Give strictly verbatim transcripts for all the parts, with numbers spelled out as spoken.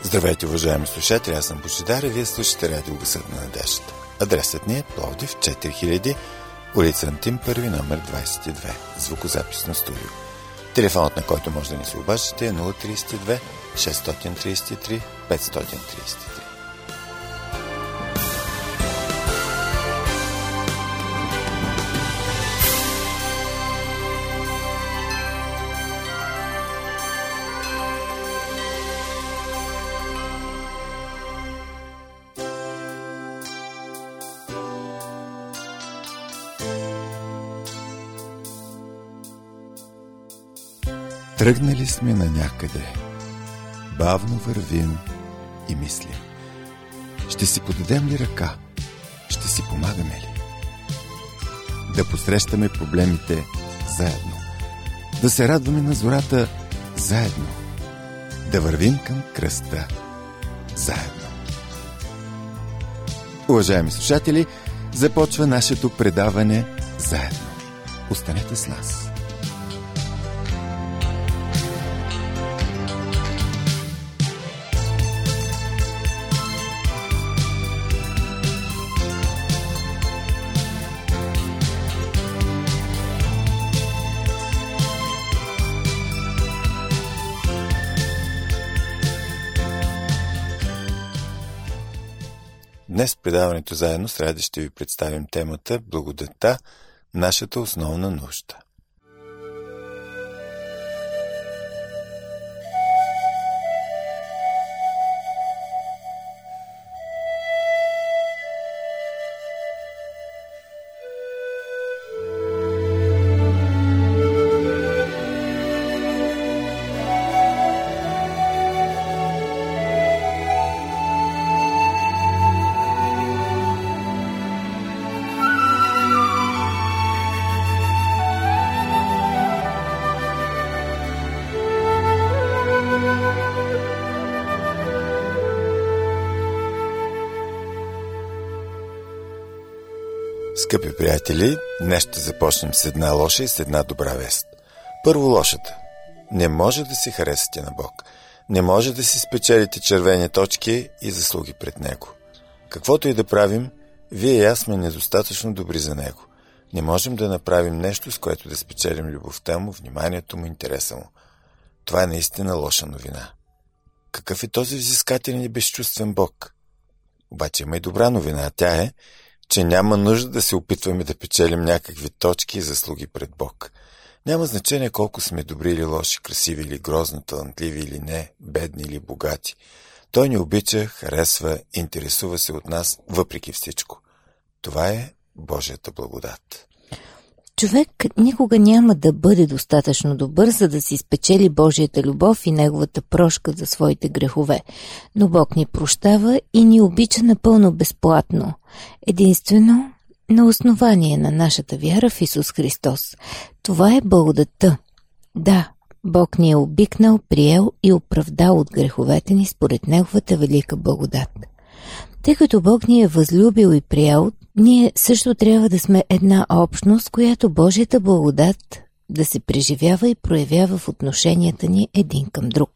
Здравейте, уважаеми слушатели, аз съм Божидар и вие слушате Радио Гласът на надеждата. Адресът ни е Пловдив, четири хиляди, улица Антим, първи, номер двадесет и две, звукозаписно студио. Телефонът, на който може да ни се обаждате, е нула три две шест три три пет три три. Тръгнали сме на някъде, бавно вървим и мислим. Ще си подадем ли ръка? Ще си помагаме ли? Да посрещаме проблемите заедно. Да се радваме на зората заедно. Да вървим към кръста заедно. Уважаеми слушатели, започва нашето предаване заедно. Останете с нас. Днес в предаването заедно с Ради ще ви представим темата Благодатта, нашата основна нужда. Скъпи приятели, днес ще започнем с една лоша и с една добра вест. Първо лошата. Не може да се харесате на Бог. Не може да си спечелите червени точки и заслуги пред Него. Каквото и да правим, вие и аз сме недостатъчно добри за Него. Не можем да направим нещо, с което да спечелим любовта Му, вниманието Му, интереса Му. Това е наистина лоша новина. Какъв е този взискателен и безчувствен Бог? Обаче има и добра новина, тя е, че няма нужда да се опитваме да печелим някакви точки и заслуги пред Бог. Няма значение колко сме добри или лоши, красиви или грозно, талантливи или не, бедни или богати. Той ни обича, харесва, интересува се от нас, въпреки всичко. Това е Божията благодат. Човек никога няма да бъде достатъчно добър, за да си спечели Божията любов и Неговата прошка за своите грехове. Но Бог ни прощава и ни обича напълно безплатно. Единствено на основание на нашата вяра в Исус Христос. Това е благодатта. Да, Бог ни е обикнал, приел и оправдал от греховете ни според Неговата велика благодат. Тъй като Бог ни е възлюбил и приел, ние също трябва да сме една общност, която Божията благодат да се преживява и проявява в отношенията ни един към друг.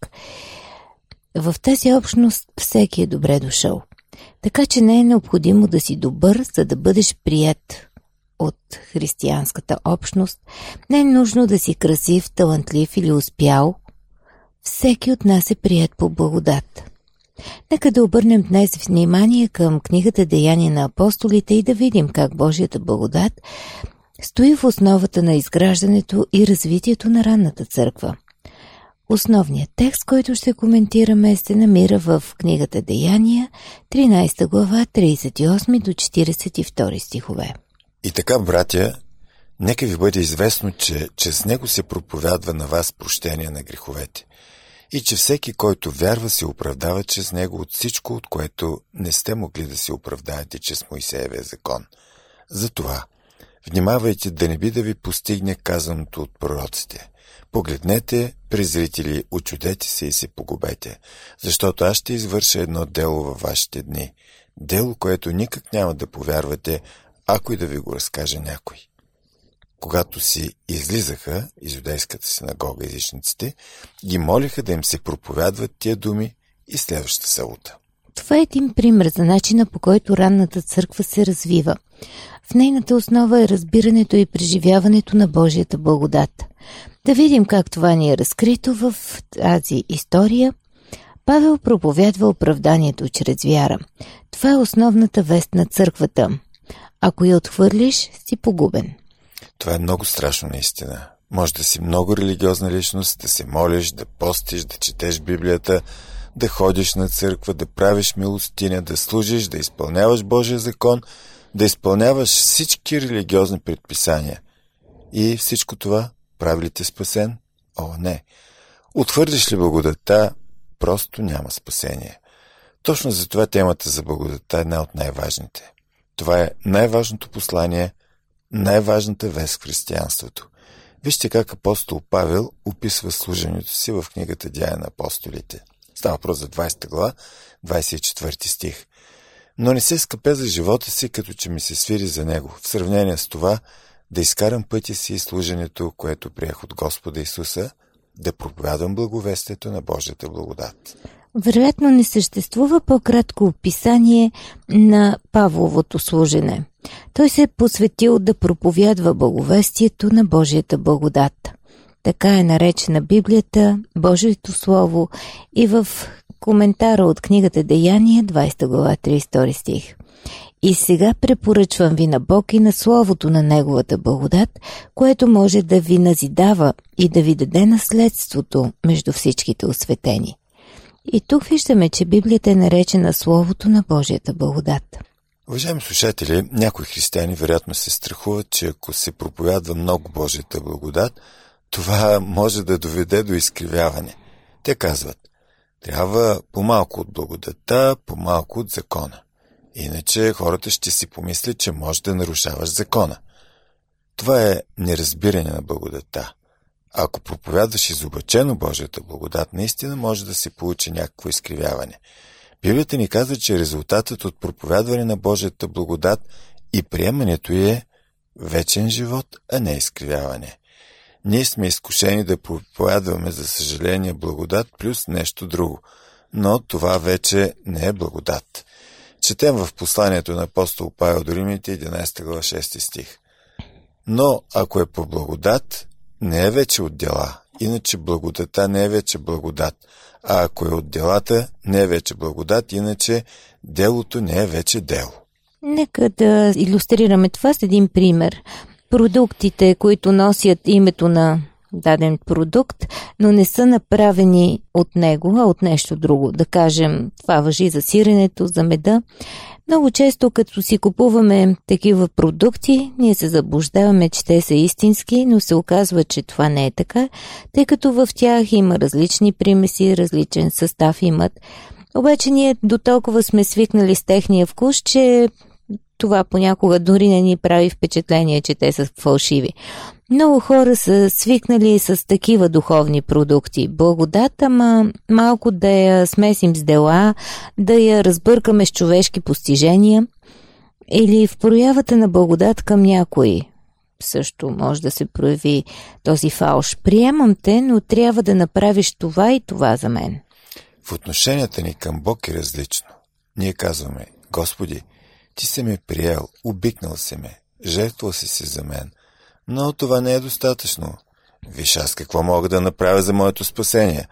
В тази общност всеки е добре дошъл. Така че не е необходимо да си добър, за да бъдеш прият от християнската общност. Не е нужно да си красив, талантлив или успял. Всеки от нас е прият по благодат. Нека да обърнем днес внимание към книгата Деяния на апостолите и да видим как Божията благодат стои в основата на изграждането и развитието на ранната църква. Основният текст, който ще коментираме, се намира в книгата Деяния, тринадесета глава, тридесет и осми до четиридесет и втори стихове. И така, братя, нека ви бъде известно, че чрез него се проповядва на вас прощение на греховете и че всеки, който вярва, се оправдава чрез него от всичко, от което не сте могли да се оправдаете чрез Моисеевия закон. Затова внимавайте да не би да ви постигне казаното от пророците. Погледнете, презрители, очудете се и се погубете, защото аз ще извърша едно дело във вашите дни, дело, което никак няма да повярвате, ако и да ви го разкаже някой. Когато си излизаха из юдейската синагога езичниците, ги молиха да им се проповядват тия думи и следващата събота. Това е един пример за начина, по който ранната църква се развива. В нейната основа е разбирането и преживяването на Божията благодат. Да видим как това ни е разкрито в тази история. Павел проповядва оправданието чрез вяра. Това е основната вест на църквата. Ако я отхвърлиш, си погубен. Това е много страшно наистина. Може да си много религиозна личност, да се молиш, да постиш, да четеш Библията, да ходиш на църква, да правиш милостиня, да служиш, да изпълняваш Божия закон, да изпълняваш всички религиозни предписания. И всичко това прави ли те спасен? О, не. Отхвърлиш ли благодатта, просто няма спасение. Точно за това темата за благодатта е една от най-важните. Това е най-важното послание, най-важната вест в християнството. Вижте как апостол Павел описва служенето си в книгата Деяния на апостолите. Става въпрос за двадесета глава, двадесет и четвърти стих. Но не се скъпя за живота си, като че ми се свири за него, в сравнение с това да изкарам пътя си и служенето, което приех от Господа Исуса, да проповядам благовестието на Божията благодат. Вероятно не съществува по-кратко описание на Павловото служене. Той се е посветил да проповядва благовестието на Божията благодат. Така е наречена Библията, Божието Слово, и в коментара от книгата Деяния, двадесета глава, тридесет и втори стих. И сега препоръчвам ви на Бог и на Словото на Неговата благодат, което може да ви назидава и да ви даде наследството между всичките осветени. И тук виждаме, че Библията е наречена Словото на Божията благодат. Уважаеми слушатели, някои християни вероятно се страхуват, че ако се проповядва много Божията благодат, това може да доведе до изкривяване. Те казват, трябва по-малко от благодатта, по-малко от закона. Иначе хората ще си помислят, че може да нарушаваш закона. Това е неразбиране на благодатта. Ако проповядваш изобачено Божията благодат, наистина може да се получи някакво изкривяване. Библията ни казва, че резултатът от проповядване на Божията благодат и приемането й е вечен живот, а не изкривяване. Ние сме изкушени да проповядваме, за съжаление, благодат плюс нещо друго, но това вече не е благодат. Четем в посланието на апостол Павел до Римляните, единадесета глава, шести стих. Но ако е по благодат, не е вече от дела, иначе благодата не е вече благодат, а ако е от делата, не е вече благодат, иначе делото не е вече дело. Нека да илюстрираме това с един пример. Продуктите, които носят името на даден продукт, но не са направени от него, а от нещо друго. Да кажем, това важи за сиренето, за меда. Много често, като си купуваме такива продукти, ние се заблуждаваме, че те са истински, но се оказва, че това не е така, тъй като в тях има различни примеси, различен състав имат. Обаче ние до толкова сме свикнали с техния вкус, че това понякога дори не ни прави впечатление, че те са фалшиви. Много хора са свикнали с такива духовни продукти. Благодат, ама малко да я смесим с дела, да я разбъркаме с човешки постижения, или в проявата на благодат към някой също може да се прояви този фалш. Приемам те, но трябва да направиш това и това за мен. В отношенията ни към Бог е различно. Ние казваме, Господи, Ти си ме приел, обикнал си ме, жертвал си си за мен, но това не е достатъчно. Виж аз какво мога да направя за моето спасение.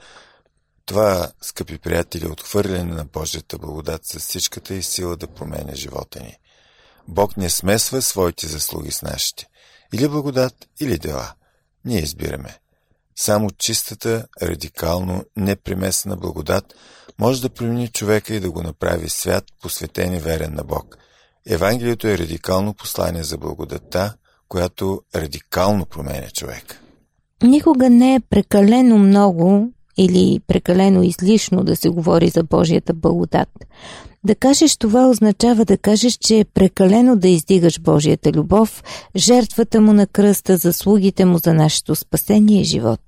Това, скъпи приятели, е отхвърляне на Божията благодат с всичката и сила да променя живота ни. Бог не смесва своите заслуги с нашите. Или благодат, или дела. Ние избираме. Само чистата, радикално, непримесена благодат може да промени човека и да го направи свят, посветен и верен на Бог. Евангелието е радикално послание за благодатта, която радикално променя човека. Никога не е прекалено много или прекалено излишно да се говори за Божията благодат. Да кажеш това означава да кажеш, че е прекалено да издигаш Божията любов, жертвата му на кръста, заслугите му за нашето спасение и живот.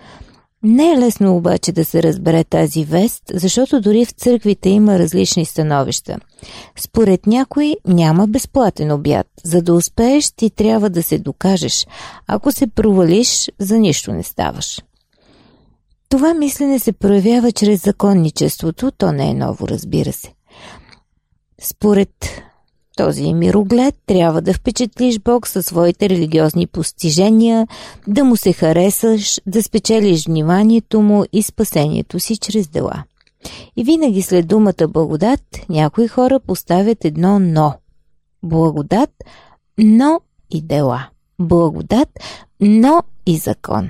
Не е лесно обаче да се разбере тази вест, защото дори в църквите има различни становища. Според някои няма безплатен обяд. За да успееш, ти трябва да се докажеш. Ако се провалиш, за нищо не ставаш. Това мислене се проявява чрез законничеството, то не е ново, разбира се. Според този мироглед трябва да впечатлиш Бог със своите религиозни постижения, да му се харесаш, да спечелиш вниманието му и спасението си чрез дела. И винаги след думата благодат някои хора поставят едно но. Благодат, но и дела. Благодат, но и закон.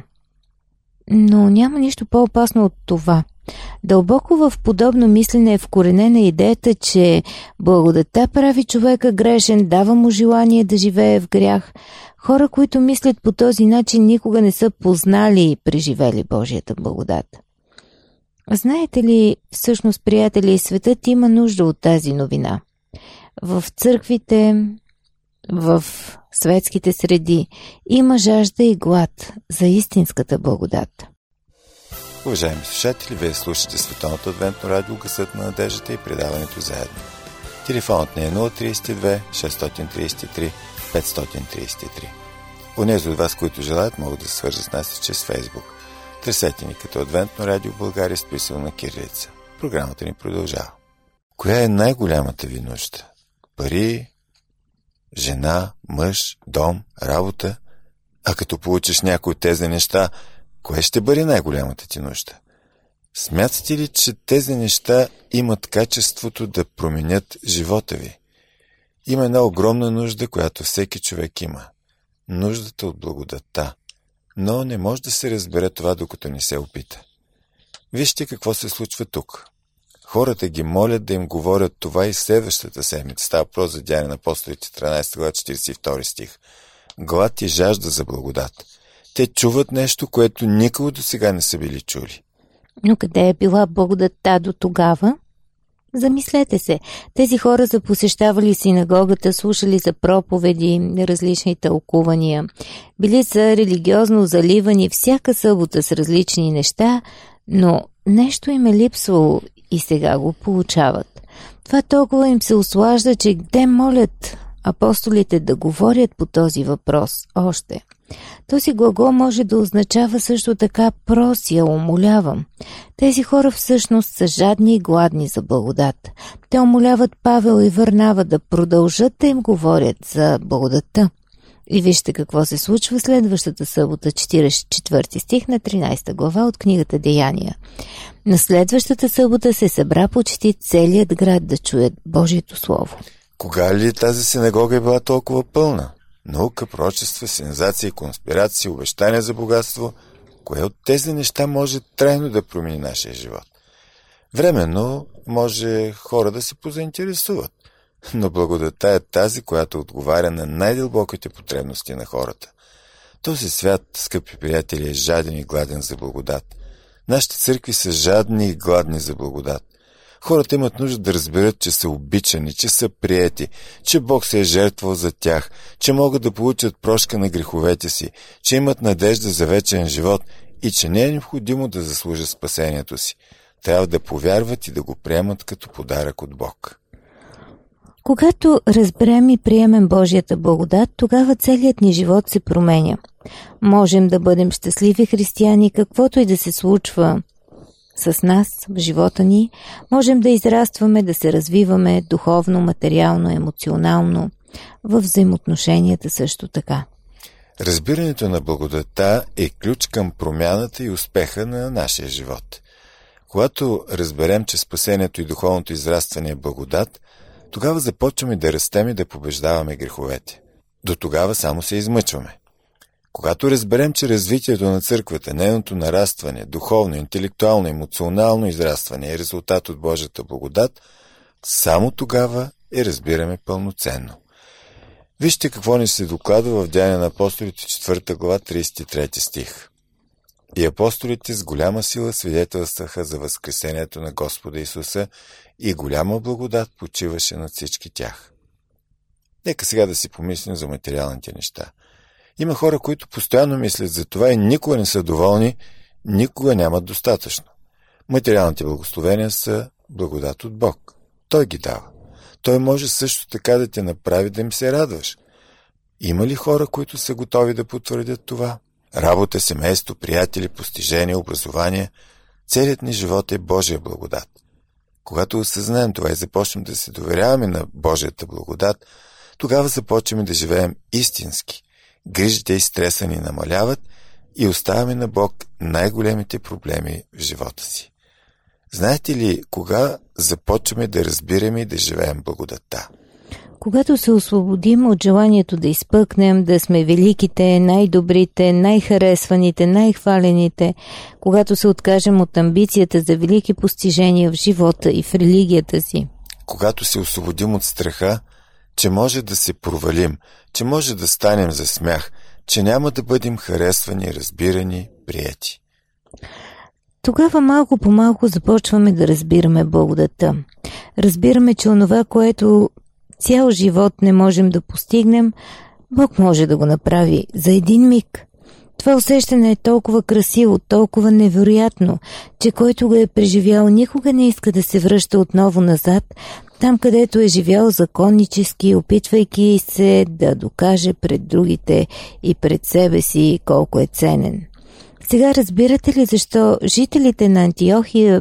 Но няма нищо по-опасно от това. Дълбоко в подобно мислене е вкоренена идеята, че благодатта прави човека грешен, дава му желание да живее в грях. Хора, които мислят по този начин, никога не са познали и преживели Божията благодат. Знаете ли, всъщност, приятели, светът има нужда от тази новина. В църквите, в светските среди има жажда и глад за истинската благодат. Уважаеми слушатели, вие слушате Световното адвентно радио Гласът на надеждата и предаването заедно. Телефонът ни е нула три две шест три три пет три три. Онези от вас, които желаят, могат да се свържат с нас чрез Фейсбук. Търсете ни като Адвентно радио България с писано на кирилица. Програмата ни продължава. Коя е най-голямата ви нужда? Пари, жена, мъж, дом, работа? А като получиш някои от тези неща, кое ще бъде най-голямата ти нужда? Смятате ли, че тези неща имат качеството да променят живота ви? Има една огромна нужда, която всеки човек има. Нуждата от благодатта. Но не може да се разбере това, докато не се опита. Вижте какво се случва тук. Хората ги молят да им говорят това и следващата седмица. Става въпрос за Деяния на апостолите, тринадесета глава, четиридесет и втори стих. Глад и жажда за благодат. Те чуват нещо, което никога до сега не са били чули. Но къде е била благодатта до тогава? Замислете се, тези хора са посещавали синагогата, слушали за проповеди, различни тълкувания, били са религиозно заливани всяка събота с различни неща, но нещо им е липсвало и сега го получават. Това толкова им се услажда, че те молят апостолите да говорят по този въпрос още. Този глагол може да означава също така прося, умолявам. Тези хора всъщност са жадни и гладни за благодат. Те умоляват Павел и Варнава да продължат да им говорят за благодатта. И вижте какво се случва следващата събота, четиридесет и четвърти стих на тринадесета глава от книгата Деяния. На следващата събота се събра почти целият град да чуят Божието Слово. Кога ли тази синагога е била толкова пълна? Наука, пророчества, сензации, конспирации, обещания за богатство. Кое от тези неща може трайно да промени нашия живот? Временно може хора да се позаинтересуват, но благодатта е тази, която отговаря на най-дълбоките потребности на хората. Този свят, скъпи приятели, е жаден и гладен за благодат. Нашите църкви са жадни и гладни за благодат. Хората имат нужда да разберат, че са обичани, че са приети, че Бог се е жертвал за тях, че могат да получат прошка на греховете си, че имат надежда за вечен живот и че не е необходимо да заслужат спасението си. Трябва да повярват и да го приемат като подарък от Бог. Когато разберем и приемем Божията благодат, тогава целият ни живот се променя. Можем да бъдем щастливи християни, каквото и да се случва с нас в живота ни, можем да израстваме, да се развиваме духовно, материално, емоционално, в взаимоотношенията също така. Разбирането на благодатта е ключ към промяната и успеха на нашия живот. Когато разберем, че спасението и духовното израстване е благодат, тогава започваме да растем и да побеждаваме греховете. До тогава само се измъчваме. Когато разберем, че развитието на църквата, нейното нарастване, духовно, интелектуално, емоционално израстване е резултат от Божията благодат, само тогава я разбираме пълноценно. Вижте какво ни се докладва в Деяния на апостолите, четвърта глава, тридесет и трети стих. И апостолите с голяма сила свидетелстваха за възкресението на Господа Исуса и голяма благодат почиваше над всички тях. Нека сега да си помислим за материалните неща. Има хора, които постоянно мислят за това и никога не са доволни, никога нямат достатъчно. Материалните благословения са благодат от Бог. Той ги дава. Той може също така да те направи да им се радваш. Има ли хора, които са готови да потвърдят това? Работа, семейство, приятели, постижения, образование целият ни живот е Божия благодат. Когато осъзнаем това и започнем да се доверяваме на Божията благодат, тогава започваме да живеем истински. Грижите и стреса ни намаляват и оставяме на Бог най-големите проблеми в живота си. Знаете ли кога започваме да разбираме и да живеем благодатта? Когато се освободим от желанието да изпъкнем, да сме великите, най-добрите, най-харесваните, най-хвалените, когато се откажем от амбицията за велики постижения в живота и в религията си. Когато се освободим от страха, че може да се провалим, че може да станем за смях, че няма да бъдем харесвани, разбирани, приети. Тогава малко по малко започваме да разбираме благодата. Разбираме, че онова, което цял живот не можем да постигнем, Бог може да го направи за един миг. Това усещане е толкова красиво, толкова невероятно, че който го е преживял, никога не иска да се връща отново назад, там където е живял законнически, опитвайки се да докаже пред другите и пред себе си колко е ценен. Сега разбирате ли защо жителите на Антиохия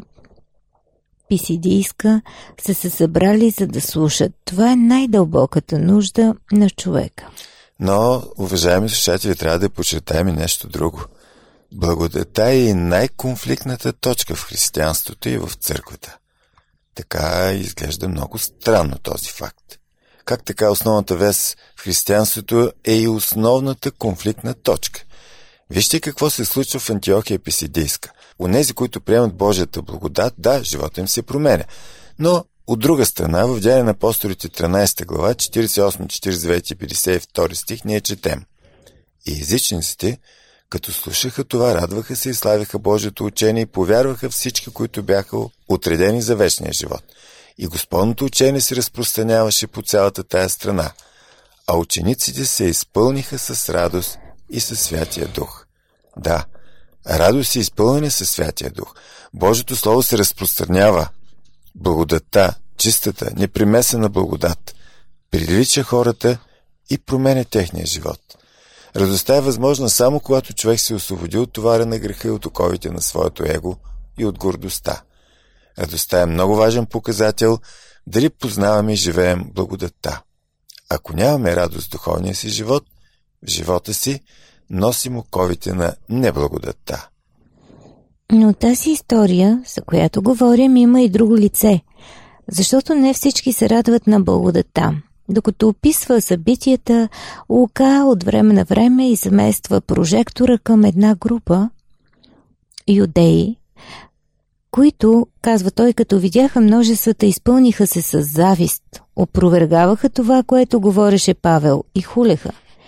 Писидийска са се събрали за да слушат? Това е най-дълбоката нужда на човека. Но, уважаеми слушатели, трябва да подчертаем и нещо друго. Благодата е и най-конфликтната точка в християнството и в църквата. Така изглежда много странно този факт. Как така основната вест в християнството е и основната конфликтна точка? Вижте какво се случва в Антиохия Писидийска. Онези, които приемат Божията благодат, да, живота им се променя. Но от друга страна, в Деяния на апостолите тринадесета глава, четиридесет и осми, четиридесет и девети и петдесет и втори стих, ние четем: И езичниците, като слушаха това, радваха се и славяха Божието учение и повярваха всички, които бяха отредени за вечния живот. И Господното учение се разпространяваше по цялата тая страна, а учениците се изпълниха с радост и със Святия Дух. Да, радост и изпълнение със Святия Дух. Божието Слово се разпространява. Благодатта, чистата, непримесена благодат, привлича хората и променя техния живот. Радостта е възможна само когато човек се освободи от товара на греха и от оковите на своето его и от гордостта. Радостта е много важен показател дали познаваме и живеем благодатта. Ако нямаме радост в духовния си живот, в живота си носим оковите на неблагодатта. Но тази история, за която говорим, има и друго лице, защото не всички се радват на благодатта. Докато описва събитията, Лука от време на време измества прожектора към една група юдеи, които, казва той, като видяха множествата, изпълниха се с завист, опровергаваха това, което говореше Павел, и хулеха.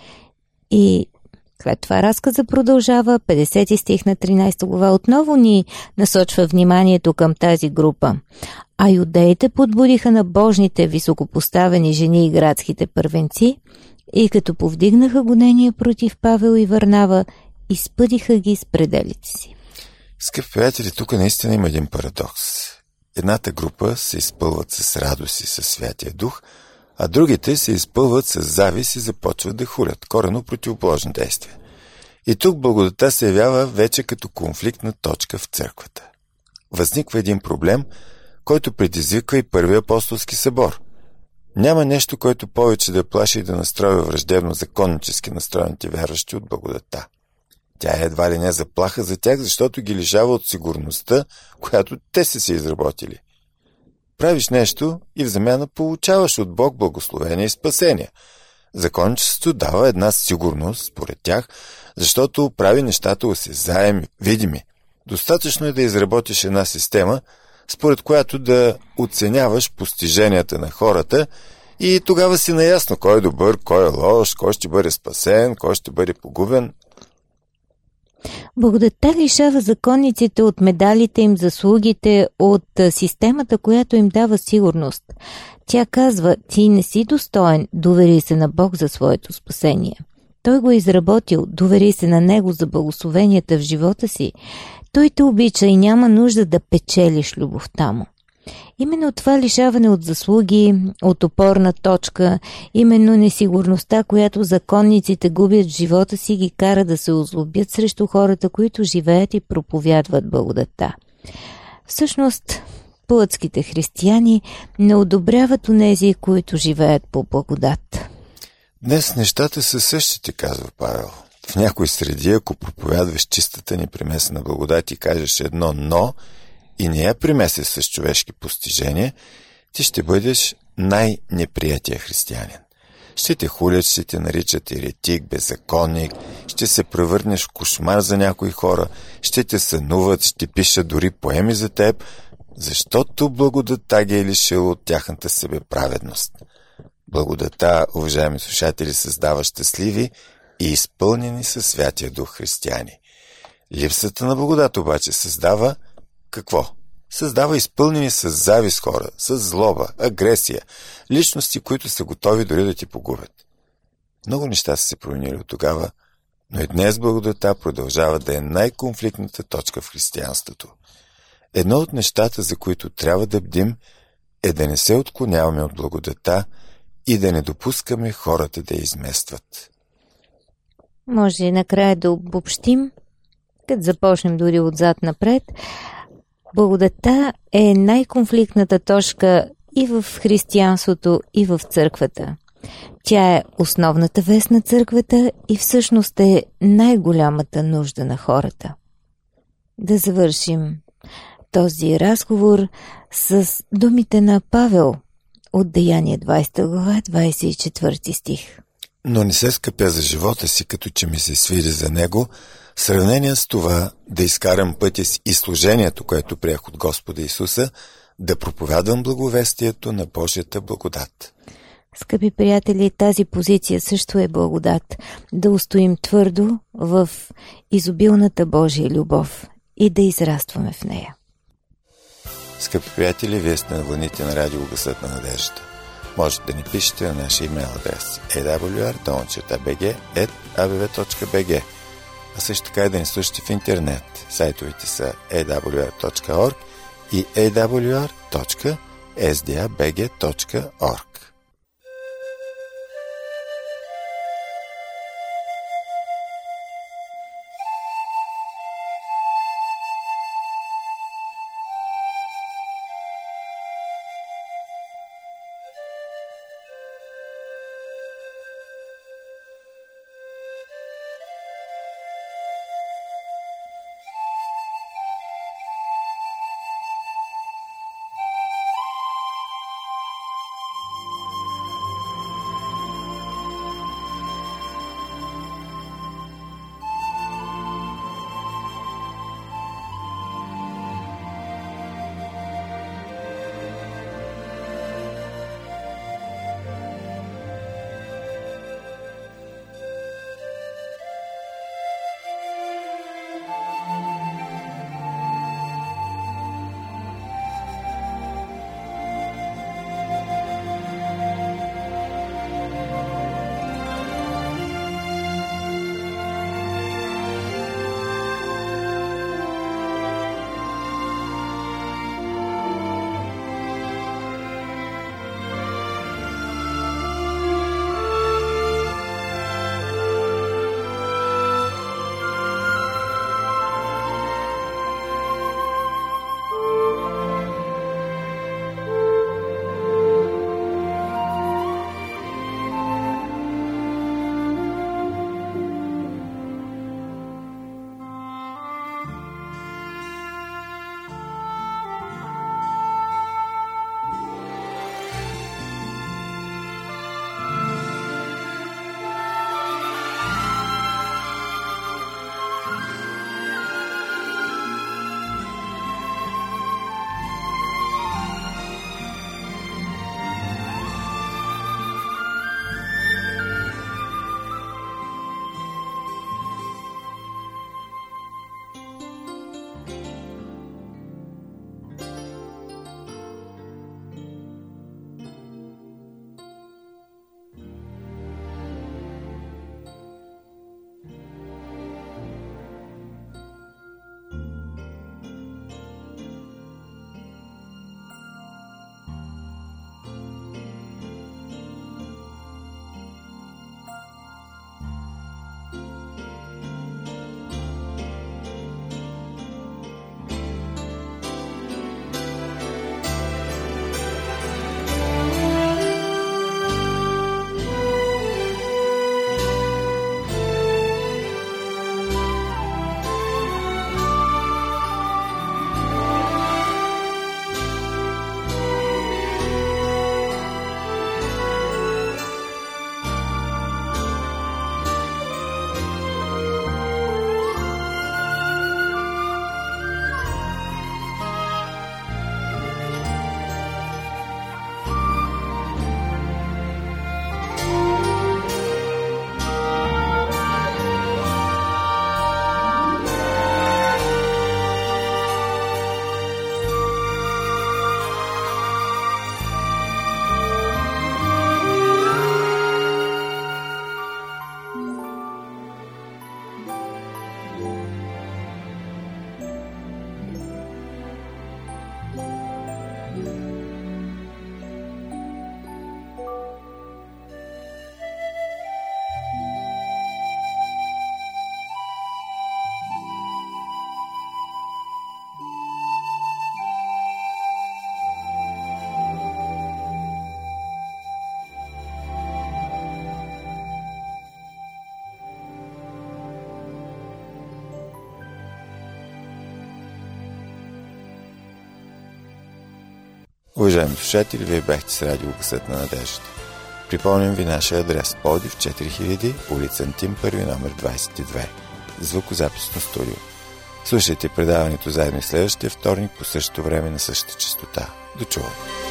И след това разказа продължава, петдесети стих на тринадесета глава отново ни насочва вниманието към тази група. А юдеите подбудиха на божните високопоставени жени и градските първенци и като повдигнаха гонение против Павел и Варнава, изпъдиха ги с пределите си. Скъпи приятели, тук наистина има един парадокс. Едната група се изпълват с радост и със Святия Дух, а другите се изпълват с завист и започват да хулят. Коренно противоположни действия. И тук благодата се явява вече като конфликтна точка в църквата. Възниква един проблем, който предизвиква и Първи апостолски събор. Няма нещо, което повече да плаши и да настроя враждебно законнически настроените вярващи от благодата. Тя е едва ли не заплаха за тях, защото ги лишава от сигурността, която те са се изработили. Правиш нещо и в замяна получаваш от Бог благословение и спасение. Законничеството дава една сигурност, според тях, защото прави нещата осезаеми, видими. Достатъчно е да изработиш една система, според която да оценяваш постиженията на хората и тогава си наясно кой е добър, кой е лош, кой ще бъде спасен, кой ще бъде погубен. Благодатта лишава законниците от медалите им, заслугите, от системата, която им дава сигурност. Тя казва: ти не си достоен, довери се на Бог за своето спасение. Той го е изработил, довери се на Него за благословенията в живота си. Той те обича и няма нужда да печелиш любовта му. Именно това лишаване от заслуги, от опорна точка, именно несигурността, която законниците губят в живота си, ги кара да се озлобят срещу хората, които живеят и проповядват благодатта. Всъщност, плътските християни не одобряват онези, които живеят по благодат. Днес нещата са същите, казва Павел. В някои среди, ако проповядваш чистата непремесена благодат и кажеш едно «но» и не я примесиш с човешки постижения, ти ще бъдеш най-неприятия християнин. Ще те хулят, ще те наричат еретик, беззаконник, ще се превърнеш в кошмар за някои хора, ще те сънуват, ще пишат дори поеми за теб, защото благодата ги е лишила от тяхната себеправедност. Благодата, уважаеми слушатели, създава щастливи и изпълнени със Святия Дух християни. Липсата на благодат обаче създава какво? Създава изпълнени с завист хора, с злоба, агресия, личности, които са готови дори да ти погубят. Много неща са се променили от тогава, но и днес благодата продължава да е най-конфликтната точка в християнството. Едно от нещата, за които трябва да бдим, е да не се отклоняваме от благодата и да не допускаме хората да я изместват. Може накрая да обобщим, като започнем дори отзад напред. Благодата е най-конфликтната точка и в християнството, и в църквата. Тя е основната вест на църквата и всъщност е най-голямата нужда на хората. Да завършим този разговор с думите на Павел от Деяния двадесета глава, двадесет и четвърти стих. Но не се скъпя за живота си, като че ми се свири за него, в сравнение с това да изкарам пътя си и служението, което приех от Господа Исуса, да проповядвам благовестието на Божията благодат. Скъпи приятели, тази позиция също е благодат. Да устоим твърдо в изобилната Божия любов и да израстваме в нея. Скъпи приятели, вие сте на вълните на радио Гласът на надеждата. Можете да ни пишете на нашия имейл адрес ей дабъл ю ар точка би джи ет а би ви точка би джи, а също така и да ни слушате в интернет. Сайтовете са ей дабъл ю ар точка орг и ей дабъл ю ар точка ес ди ей би джи точка орг. Уважаеми слушатели, вие бяхте с радио Гласът на надеждата. Припомням ви нашия адрес: Пловдив четири хиляди, улица Антим първи, номер двадесет и две. Звукозаписно студио. Слушайте предаването заедно и следващия вторник по същото време на същата честота. До чуване!